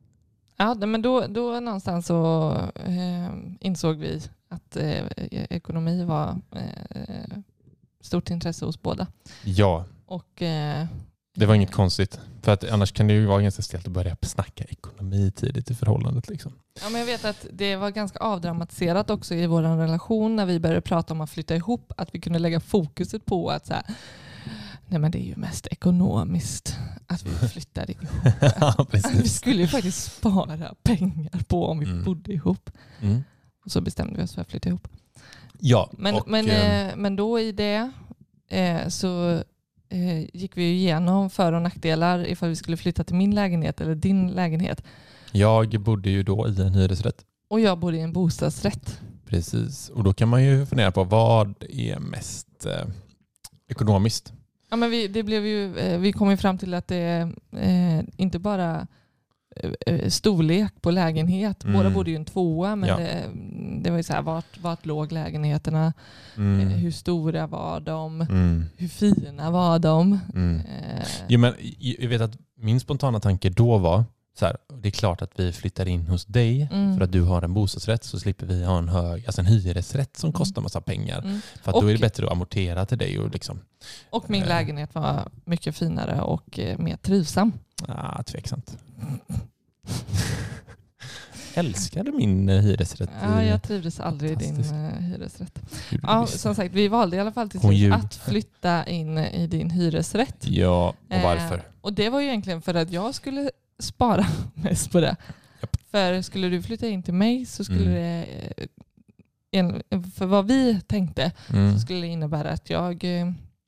Ja, men då, då någonstans så eh, insåg vi att eh, ekonomi var eh, stort intresse hos båda. ja, Och, eh, det var inget konstigt. För att annars kan det ju vara ganska stelt att börja snacka ekonomi tidigt i förhållandet. Liksom. Ja, men jag vet att det var ganska avdramatiserat också i vår relation när vi började prata om att flytta ihop. Att vi kunde lägga fokuset på att så här, nej men det är ju mest ekonomiskt att vi flyttade ihop. Ja, Vi precis. skulle ju faktiskt spara pengar på om vi Mm. bodde ihop. Mm. Och så bestämde vi oss för att flytta ihop. Ja, Men, och, men, eh, eh, men då i det eh, så eh, gick vi ju igenom för- och nackdelar ifall vi skulle flytta till min lägenhet eller din lägenhet. jag bodde ju då i en hyresrätt. Och jag bodde i en bostadsrätt. Precis. Och då kan man ju fundera på vad är mest eh, ekonomiskt. Ja, men vi, det blev ju, eh, vi kom ju fram till att det är eh, inte bara eh, storlek på lägenhet. Mm. Båda bodde ju i en tvåa, men Ja. det, det var ju så här, vart, vart låg lägenheterna? Mm. Eh, hur stora var de? Mm. Hur fina var de? Mm. Eh, Jo, men jag vet att min spontana tanke då var så här, det är klart att vi flyttar in hos dig Mm. för att du har en bostadsrätt, så slipper vi ha en hög, alltså en hyresrätt som Mm. kostar massa pengar. mm. För att då är det Och- bättre att amortera till dig och liksom, Och min Eh. lägenhet var mycket finare och eh, mer trivsam. ah, tveksamt. Älskade min eh, hyresrätt. Ja, i- jag trivdes aldrig i din Fantastisk. eh, hyresrätt. Gjorde Ja, visst. som sagt, vi valde i alla fall till Hon slut ljug. att flytta in i din hyresrätt. Ja, och Eh, varför? och det var ju egentligen för att jag skulle spara mest på det. Japp. För skulle du flytta in till mig så skulle Mm. det eh, en, för vad vi tänkte Mm. så skulle det innebära att jag eh,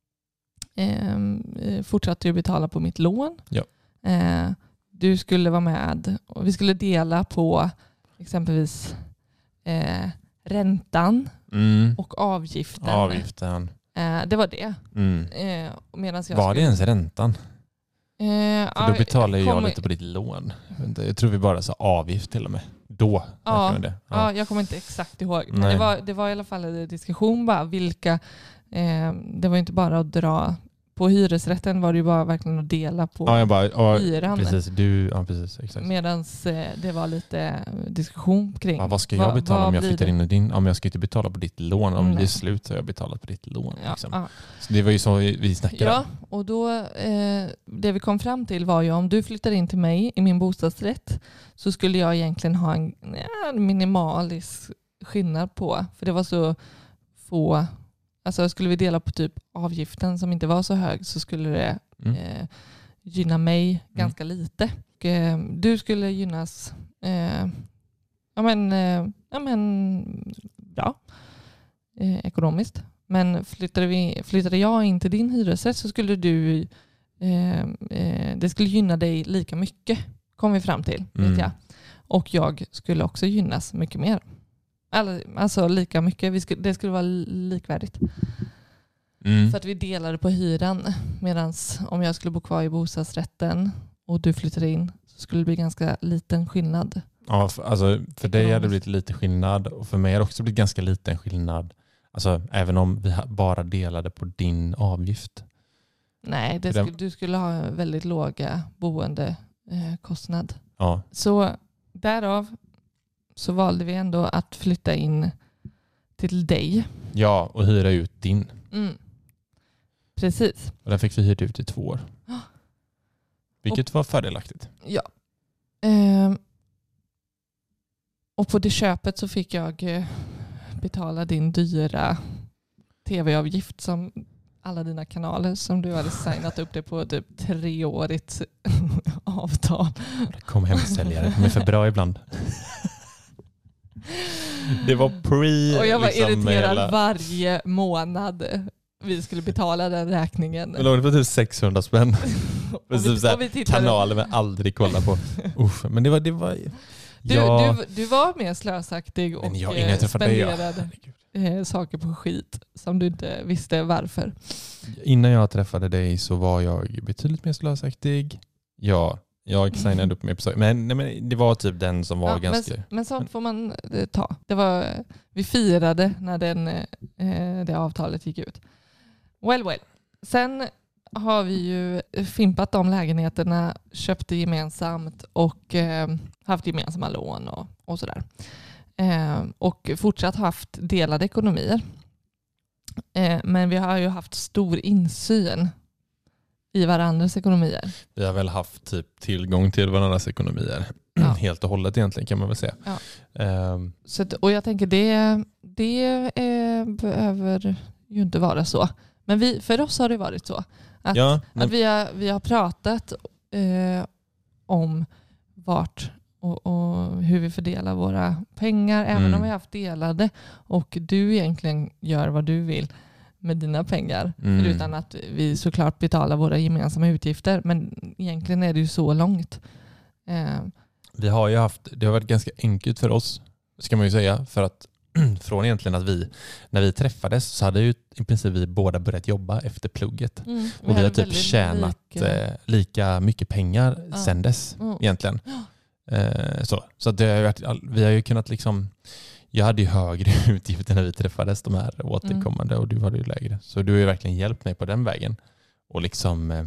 eh, fortsatte ju betala på mitt lån. Ja. Eh, du skulle vara med och vi skulle dela på exempelvis eh, räntan Mm. och avgiften. Avgiften. Eh, det var det. Mm. Eh, medans jag Var skulle, det ens räntan? Eh, För då betalar ju jag kommer- lite på ditt lån. Jag vet inte, Jag tror vi bara sa avgift till och med. Då Ja, räknar vi det. Ja, jag kommer inte exakt ihåg. Men Nej. det var, det var i alla fall en diskussion bara vilka, eh, det var ju inte bara att dra, på hyresrätten var det ju bara verkligen att dela på Ja, jag bara, ja, hyran. precis, du, ja precis, exakt. Medan eh, det var lite diskussion kring. Ja, vad ska jag betala vad om jag blir flyttar det? in i din? Ja, men jag ska inte betala på ditt lån. Om Nej. det är slut så har jag betalat på ditt lån. Ja, Liksom. ja. Så det var ju så vi vi snackade. Ja, och då eh, det vi kom fram till var ju om du flyttar in till mig i min bostadsrätt så skulle jag egentligen ha en, ja, en minimalisk skillnad på. För det var så få, alltså skulle vi dela på typ avgiften som inte var så hög så skulle det Mm. eh, gynna mig ganska lite. Och, eh, du skulle gynnas eh, ja, men, eh, ja, men, bra eh, ekonomiskt. Men flyttade, vi, flyttade jag in till din hyresrätt så skulle du eh, eh, det skulle gynna dig lika mycket, kom vi fram till. Mm. Vet jag. Och jag skulle också gynnas mycket mer. Alltså, alltså lika mycket. Vi skulle, det skulle vara likvärdigt. Mm. För att vi delade på hyran. Medan om jag skulle bo kvar i bostadsrätten och du flyttade in så skulle det bli ganska liten skillnad. Ja, för, alltså, för dig hade det Ekonomiskt. blivit lite skillnad och för mig har det också blivit ganska liten skillnad. Alltså, även om vi ha- bara delade på din avgift. Nej, det För den- skulle, du skulle ha väldigt låga boendekostnad. Ja, Så därav så valde vi ändå att flytta in till dig. ja, och hyra ut din. Mm. Precis. Och den fick vi hyrt ut i två år. Vilket var fördelaktigt. Ja. Ehm. Och på det köpet så fick jag eh, betala din dyra tv-avgift som alla dina kanaler som du hade signat upp det på typ treårigt avtal. Det kom hemsäljare. De är för bra ibland. Det var pre... Och jag var liksom, irriterad hela- varje månad vi skulle betala den räkningen. Men låg det på typ sexhundra spänn. Och vi- Precis, så här, och vi tittade- kanaler man aldrig kollar på. Uff, men det var... Det var Du, ja, du, du var mer slösaktig och men jag, eh, innan jag träffade dig, ja. spenderade eh, saker på skit som du inte visste varför. Innan jag träffade dig så var jag betydligt mer slösaktig. Ja, jag signade upp mig på saker. Men, nej, men det var typ den som var Ja, ganska... men, men sånt får man eh, ta. Det var, vi firade när den, eh, det avtalet gick ut. Well, well. Sen har vi ju fimpat de lägenheterna, köpt det gemensamt och eh, haft gemensamma lån och, och sådär. Eh, och fortsatt haft delade ekonomier. Eh, men vi har ju haft stor insyn i varandras ekonomier. Vi har väl haft typ tillgång till varandras ekonomier. Ja. Helt och hållet egentligen kan man väl säga. Ja. Ehm, Så att, och jag tänker det, det eh, behöver ju inte vara så. Men vi, för oss har det varit så. Att, ja, men, att vi, har, vi har pratat eh, om vart och, och hur vi fördelar våra pengar. Även Mm. om vi har haft delade. Och du egentligen gör vad du vill med dina pengar. Mm. Förutom att vi såklart betalar våra gemensamma utgifter. Men egentligen är det ju så långt. Eh, vi har ju haft... Det har varit ganska enkelt för oss, ska man ju säga. För att från egentligen att vi, när vi träffades så hade ju i princip vi båda börjat jobba efter plugget. mm, Och vi har hade typ väldigt tjänat lika- eh, lika mycket pengar Ja. sen dess Mm. egentligen. Eh, så så att det har ju varit, all- vi har ju kunnat liksom... Jag hade ju högre utgifter när vi träffades, de här återkommande, och du hade ju lägre. Så du har ju verkligen hjälpt mig på den vägen. Och liksom eh,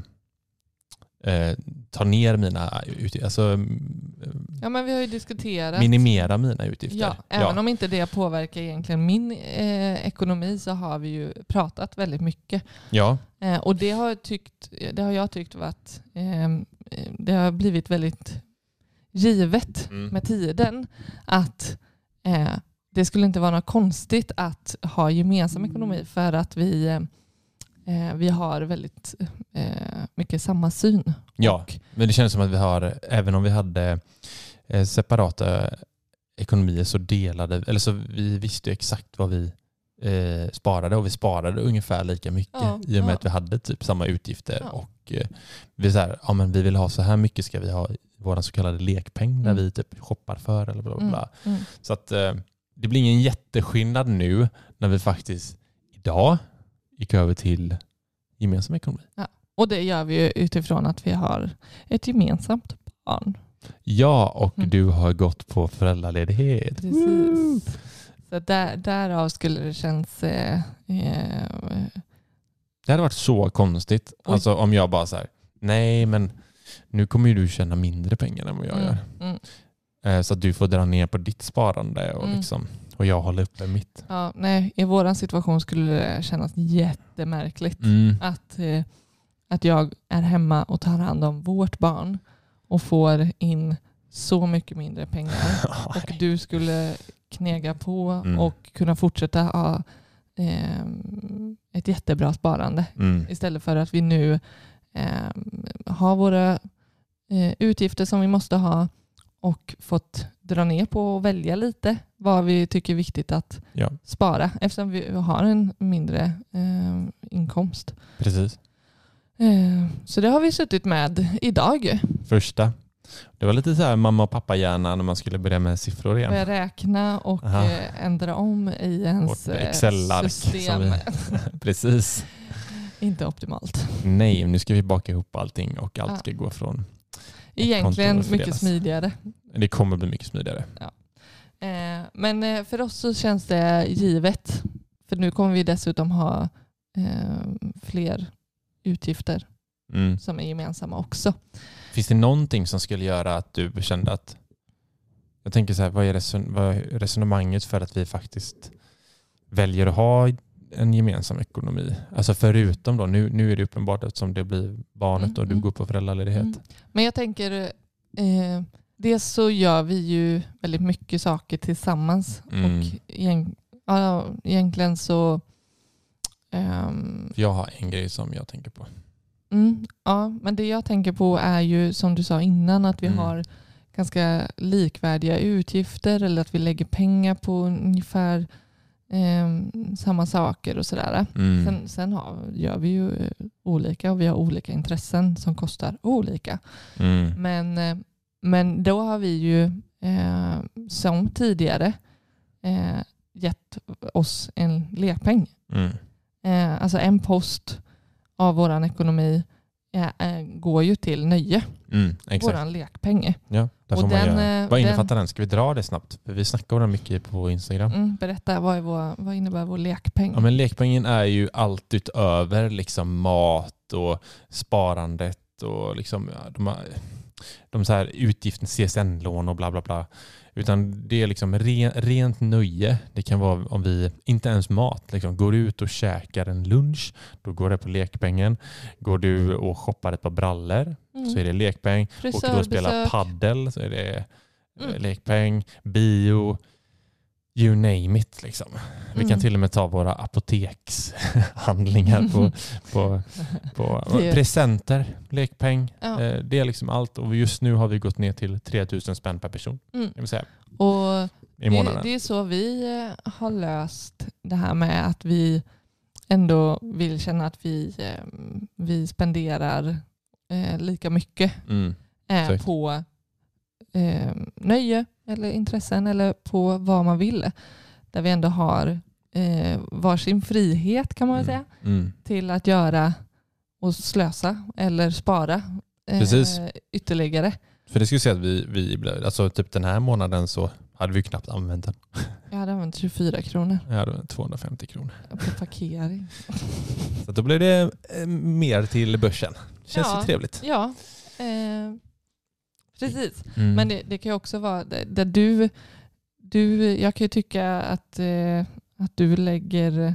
eh, ta ner mina utgifter, alltså Ja, men vi har ju diskuterat. minimera mina utgifter. Ja, även om inte det påverkar egentligen min eh, ekonomi så har vi ju pratat väldigt mycket. Ja. Eh, och det har, jag tyckt, det har jag tyckt varit, eh, det har blivit väldigt givet Mm. med tiden att eh, det skulle inte vara något konstigt att ha gemensam ekonomi för att vi, eh, vi har väldigt eh, mycket samma syn. Ja, Och, men det känns som att vi har, även om vi hade eh, separata ekonomi är så delade. Eller så vi visste ju exakt vad vi eh, sparade och vi sparade ungefär lika mycket ja, i och med ja. att vi hade typ samma utgifter Ja. och eh, vi så här, ja men vi vill ha så här mycket ska vi ha i vår så kallade lekpeng där Mm. vi typ shoppar för eller bla bla bla. Mm. Mm. Så att eh, det blir ingen jätteskillnad nu när vi faktiskt idag gick över till gemensam ekonomi. Ja. Och det gör vi ju utifrån att vi har ett gemensamt barn. Ja, och Mm. du har gått på föräldraledighet. Precis. Så där, därav skulle det känns... Eh, eh, Det hade varit så konstigt. Oj. Alltså om jag bara så här, nej men nu kommer ju du tjäna mindre pengar än vad jag mm, gör. mm. Eh, så att du får dra ner på ditt sparande och, Mm. liksom, och jag håller uppe mitt. Ja, nej, i våran situation skulle det kännas jättemärkligt. Mm. Att, eh, att jag är hemma och tar hand om vårt barn och får in så mycket mindre pengar. Och du skulle knega på Mm. och kunna fortsätta ha eh, ett jättebra sparande. Mm. Istället för att vi nu eh, har våra eh, utgifter som vi måste ha och fått dra ner på och välja lite vad vi tycker är viktigt att Ja, spara eftersom vi har en mindre eh, inkomst. precis. Eh, så det har vi suttit med idag. Första. Det var lite så här mamma och pappa hjärna när man skulle börja med siffror igen. Börja räkna och Aha. eh, ändra om i ens Vårt eh, Excel-ark system. som vi- Precis. Inte optimalt. Nej, nu ska vi baka ihop allting och allt Ja. ska gå från... Egentligen konton mycket fördelas. smidigare. Det kommer bli mycket smidigare. Eh, men eh, för oss så känns det givet. För nu kommer vi dessutom ha eh, fler utgifter Mm. som är gemensamma också. Finns det någonting som skulle göra att du kände att... Jag tänker så här, vad är, reson, vad är resonemanget för att vi faktiskt väljer att ha en gemensam ekonomi? Alltså förutom då, nu, nu är det uppenbart eftersom det blir barnet Mm, och du mm. går på föräldraledighet. Mm. Men jag tänker, eh, dels så gör vi ju väldigt mycket saker tillsammans. Mm. Och egent, ja, egentligen så... ehm, Jag har en grej som jag tänker på. Mm, ja, men det jag tänker på är ju som du sa innan att vi Mm. har ganska likvärdiga utgifter eller att vi lägger pengar på ungefär eh, samma saker och sådär. Mm. Sen, sen har, gör vi ju eh, olika och vi har olika intressen som kostar olika. Mm. Men, eh, men då har vi ju eh, som tidigare eh, gett oss en lekpeng. Mm. Eh, alltså en post av våran ekonomi eh, eh, går ju till nöje. Mm. Exakt. Våran lekpeng. Ja, där Och får man den, göra. eh, Vad den- innefattar den? Ska vi dra det snabbt? För vi snackar om den mycket på Instagram. Mm, berätta, vad, är vår, vad innebär vår lekpeng? Ja, men lekpengen är ju allt utöver liksom mat och sparandet och liksom, ja, de, har, de så här utgiften, C S N-lån och bla bla bla. Utan det är liksom ren, rent nöje. Det kan vara om vi, inte ens mat, liksom, går ut och käkar en lunch, då går det på lekpengen. Går du och shoppar ett par brallor Mm. så är det lekpeng. Åker du och spelar Frisörbesök. paddel så är det Mm. mm. lekpeng. Bio, you name it. Liksom. Vi kan Mm. till och med ta våra apotekshandlingar på, på, på Det- presenter, lekpeng. Ja. Eh, Det är liksom allt. Och just nu har vi gått ner till tre tusen spänn per person. Mm. Jag vill säga, Och i månaden. det, det är så vi eh, har löst det här med att vi ändå vill känna att vi, eh, vi spenderar eh, lika mycket Mm. eh, Exakt. på eh, nöje eller intressen eller på vad man vill. Där vi ändå har eh, varsin frihet kan man väl säga Mm. Mm. till att göra och slösa eller spara eh, Precis. ytterligare. För det skulle säga att vi, vi alltså typ den här månaden så hade vi knappt använt den. Jag hade använt tjugofyra kronor Jag hade tvåhundrafemtio kronor. på parkering. Så då blev det eh, mer till börsen. Känns Ja. ju trevligt. Ja, eh, precis. Mm. Men det, det kan ju också vara där, där du, du, jag kan ju tycka att, eh, att du lägger,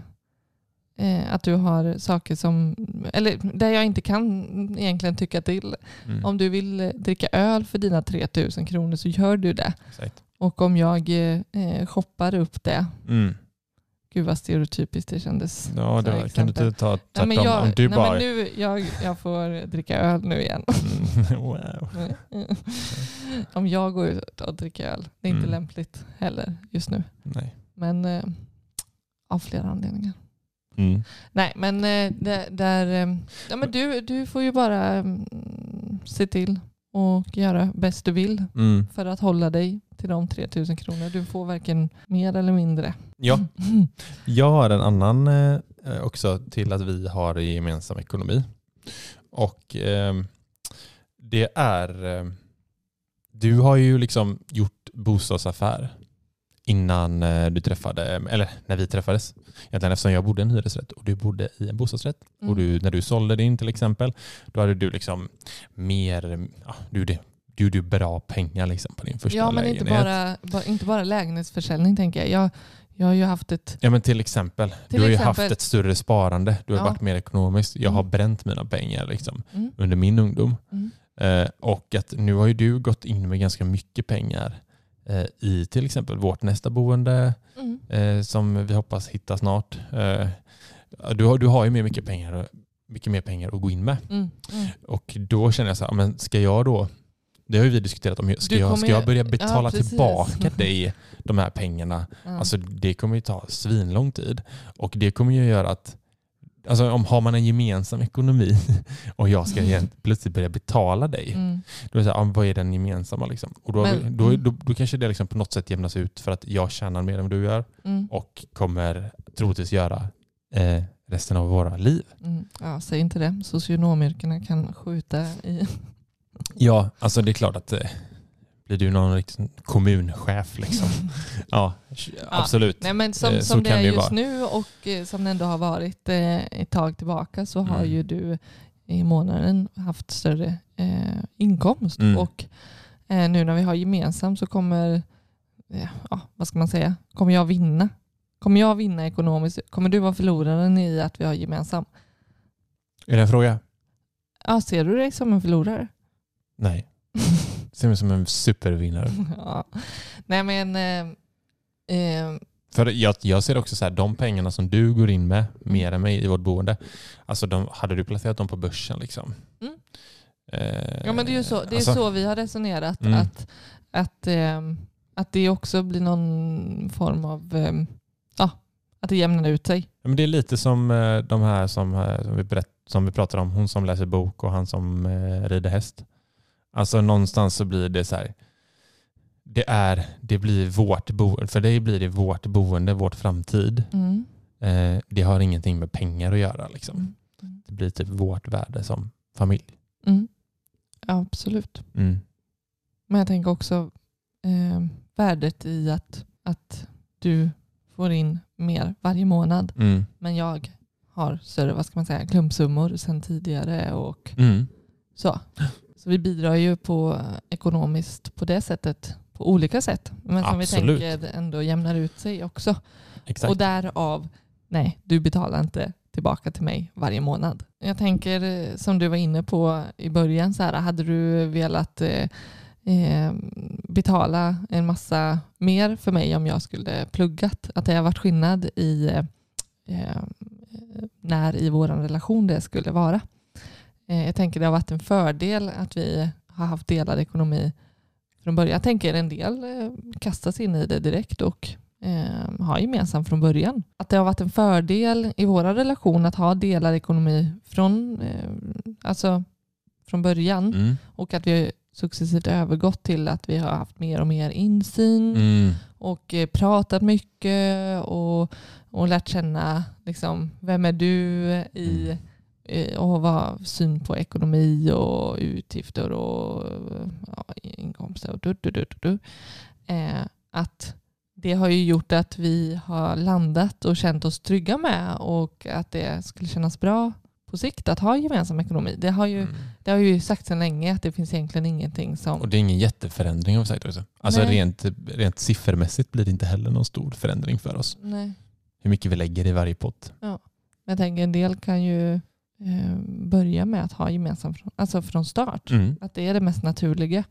eh, att du har saker som, eller där jag inte kan egentligen tycka till. Mm. Om du vill eh, dricka öl för dina tre tusen kronor så gör du det. Exakt. Och om jag eh, shoppar upp det Mm. Gud vad stereotypiskt det kändes. Ja, det var, kan du inte ta tvärtom? Nej, men jag, om du nej, bara... men nu, jag, jag får dricka öl nu igen. Mm, wow. Om jag går ut och dricker öl. Det är inte Mm. lämpligt heller just nu. Nej. Men eh, av flera anledningar. Mm. Nej, men, eh, där, där, eh, ja, men du, du får ju bara mm, se till och göra bäst du vill Mm. för att hålla dig till de tre tusen kronor. Du får varken mer eller mindre. Ja, jag har en annan eh, också till att vi har gemensam ekonomi. Och eh, det är... Eh, du har ju liksom gjort bostadsaffär innan eh, du träffade, eller när vi träffades. Egentligen eftersom jag bodde i en hyresrätt och du bodde i en bostadsrätt. Mm. Och du, när du sålde din till exempel, då hade du liksom mer... Ja, du, det, du gjorde bra pengar liksom på din första Ja, men lägenhet. inte bara, bara, inte bara lägenhetsförsäljning tänker jag. jag. Jag har ju haft ett... Ja, men till exempel. Till du har ju exempel. haft ett större sparande. Du har Ja. varit mer ekonomiskt. Jag har Mm. bränt mina pengar liksom, Mm. under min ungdom. Mm. Eh, och att nu har ju du gått in med ganska mycket pengar eh, i till exempel vårt nästa boende Mm. eh, som vi hoppas hitta snart. Eh, du, har, du har ju mer mycket pengar, mycket mer pengar att gå in med. Mm. Mm. Och då känner jag så här, men ska jag då... Det har ju vi diskuterat om. Ska, Du jag, kommer ska ju- jag börja betala Ja, precis. tillbaka dig de här pengarna? Ja. Alltså det kommer ju ta svinlång tid. Och det kommer ju göra att... Alltså om har man en gemensam ekonomi och jag ska igen, plötsligt börja betala dig. Mm. Då är det så här, vad är den gemensamma liksom? Och då, Men- då, då, då kanske det liksom på något sätt jämnas ut för att jag tjänar mer än vad du gör. Mm. Och kommer troligtvis göra eh, resten av våra liv. Mm. Ja, säg inte det. Socionomyrkena kan skjuta i... Ja, alltså det är klart att eh, blir du någon riktig kommunchef liksom. Ja, absolut. Nej, men som, Eh, så som det kan är det ju just vara. nu och eh, som det ändå har varit eh, ett tag tillbaka så har Mm. ju du i månaden haft större eh, inkomst. Mm. Och eh, nu när vi har gemensamt så kommer, eh, ja, vad ska man säga, kommer jag vinna. Kommer jag vinna ekonomiskt? Kommer du vara förloraren i att vi har gemensamt? Är det en fråga? Ja, ser du dig som en förlorare? Nej. Ser mig som en supervinnare. Ja. Nej, men... Eh, eh, För jag, jag ser också så här, de pengarna som du går in med mer än mig i vårt boende. Alltså de, hade du placerat dem på börsen liksom? Mm. Eh, Ja, men det är ju så, det är alltså, så vi har resonerat. Mm. Att, att, eh, att det också blir någon form av... Eh, ja, att det jämnar ut sig. ja, men det är lite som eh, de här som, eh, som, vi berätt, som vi pratar om. Hon som läser bok och han som eh, rider häst. Alltså någonstans så blir det så här. Det, är, det blir vårt boende. För dig blir det vårt boende, vårt framtid. Mm. Eh, det har ingenting med pengar att göra. Liksom. Mm. Det blir typ vårt värde som familj. Mm. Ja, absolut. Mm. Men jag tänker också eh, värdet i att, att du får in mer varje månad. Mm. Men jag har större, vad ska man säga, klumpsummor sedan tidigare och Mm. så. Så vi bidrar ju på ekonomiskt på det sättet, på olika sätt. Men som Absolut. vi tänker ändå jämnar ut sig också. Exakt. Och därav, nej, du betalar inte tillbaka till mig varje månad. Jag tänker, eh, som du var inne på i början, så här, hade du velat eh, eh, betala en massa mer för mig om jag skulle pluggat? Att det har varit skillnad i eh, eh, när i vår relation det skulle vara. Eh, jag tänker det har varit en fördel att vi har haft delad ekonomi från början. Jag tänker en del eh, kastas in i det direkt och eh, har gemensamt från början. Att det har varit en fördel i vår relation att ha delad ekonomi från, eh, alltså från början. Mm. Och att vi har successivt övergått till att vi har haft mer och mer insyn Mm. och eh, pratat mycket och, och lärt känna liksom, vem är du i eh, och vad syn på ekonomi och utgifter och ja, inkomster och du, du, du, du. Eh, att det har ju gjort att vi har landat och känt oss trygga med och att det skulle kännas bra på sikt att ha gemensam ekonomi. Det har ju, Mm. det har ju sagt sedan länge att det finns egentligen ingenting som... Och det är ingen jätteförändring har vi sagt också. Alltså Nej. rent, rent siffermässigt blir det inte heller någon stor förändring för oss. Nej. Hur mycket vi lägger i varje pott. Ja. Jag tänker en del kan ju eh, börja med att ha gemensam från, alltså från start. Mm. Att det är det mest naturliga.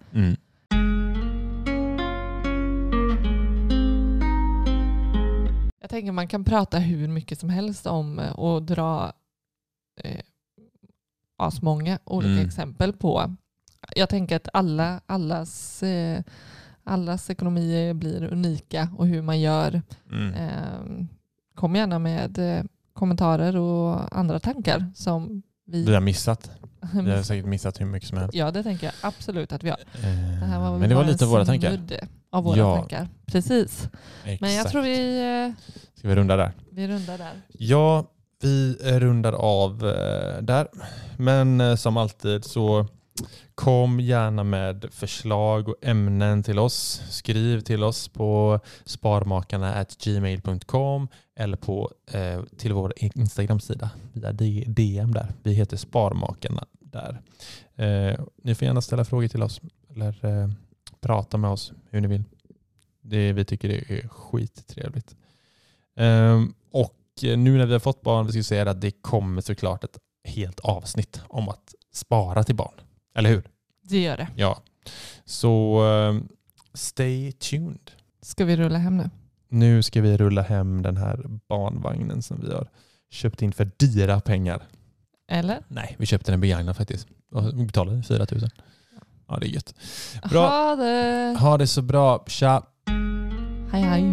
Jag tänker man kan prata hur mycket som helst om och dra eh, asmånga olika mm. exempel på. Jag tänker att alla, allas, eh, allas ekonomier blir unika och hur man gör. Mm. Eh, kom gärna med eh, kommentarer och andra tankar som vi, vi har missat. Vi har säkert missat hur mycket som helst. Ja, det tänker jag absolut att vi har. Eh, det här var Men det var lite av våra tankar. Av våra ja. tankar. Precis. Exakt. Men jag tror vi... Eh, Ska vi runda där? Vi rundar där. Ja, vi rundar av eh, där. Men eh, som alltid så kom gärna med förslag och ämnen till oss. Skriv till oss på sparmakarna at gmail dot com eller på eh, till vår Instagram-sida via D M där. Vi heter Sparmakarna där. Eh, ni får gärna ställa frågor till oss eller eh, prata med oss hur ni vill. Det, vi tycker det är skittrevligt. Eh, och nu när vi har fått barn, vi ska säga att det kommer såklart ett helt avsnitt om att spara till barn. Eller hur? Det gör det. Ja. Så uh, stay tuned. Ska vi rulla hem nu? Nu ska vi rulla hem den här barnvagnen som vi har köpt in för dyra pengar. Eller? Nej, vi köpte den begagnad faktiskt. Och betalade fyra tusen. Ja, det är gött. Bra. Ha det. Ha det så bra. Tja. Hej hej.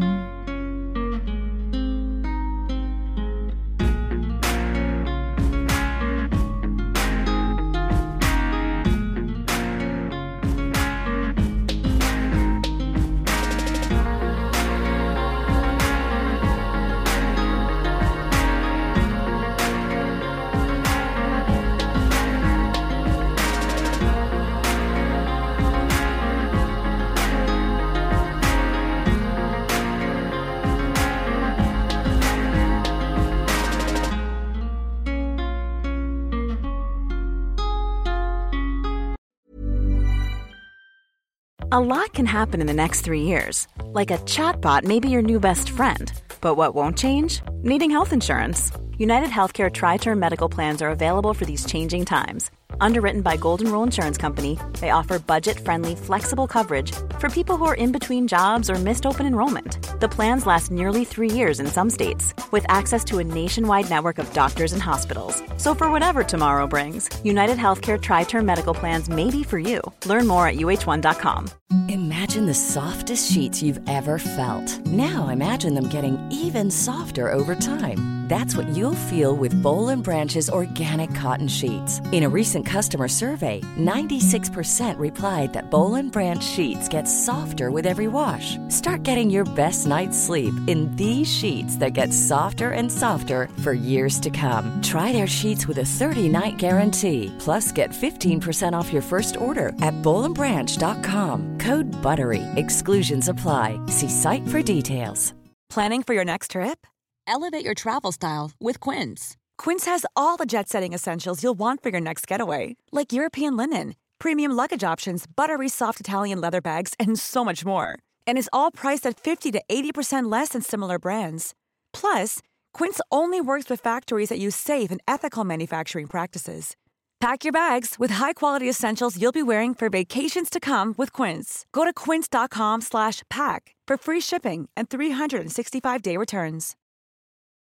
A lot can happen in the next three years. Like a chatbot may be your new best friend. But what won't change? Needing health insurance. United Healthcare Tri-Term Medical Plans are available for these changing times. Underwritten by Golden Rule Insurance Company, they offer budget-friendly, flexible coverage for people who are in between jobs or missed open enrollment. The plans last nearly three years in some states, with access to a nationwide network of doctors and hospitals. So for whatever tomorrow brings, United Healthcare Tri-Term Medical Plans may be for you. Learn more at U H one dot com. Imagine the softest sheets you've ever felt. Now imagine them getting even softer over time. That's what you'll feel with Boll and Branch's organic cotton sheets. In a recent customer survey, ninety-six percent replied that Boll and Branch sheets get softer with every wash. Start getting your best night's sleep in these sheets that get softer and softer for years to come. Try their sheets with a thirty-night guarantee. Plus, get fifteen percent off your first order at boll and branch dot com. Code BUTTERY. Exclusions apply. See site for details. Planning for your next trip? Elevate your travel style with Quince. Quince has all the jet-setting essentials you'll want for your next getaway, like European linen, premium luggage options, buttery soft Italian leather bags, and so much more. And is all priced at fifty to eighty percent less than similar brands. Plus, Quince only works with factories that use safe and ethical manufacturing practices. Pack your bags with high-quality essentials you'll be wearing for vacations to come with Quince. Go to quince dot com slash pack for free shipping and three sixty-five day returns.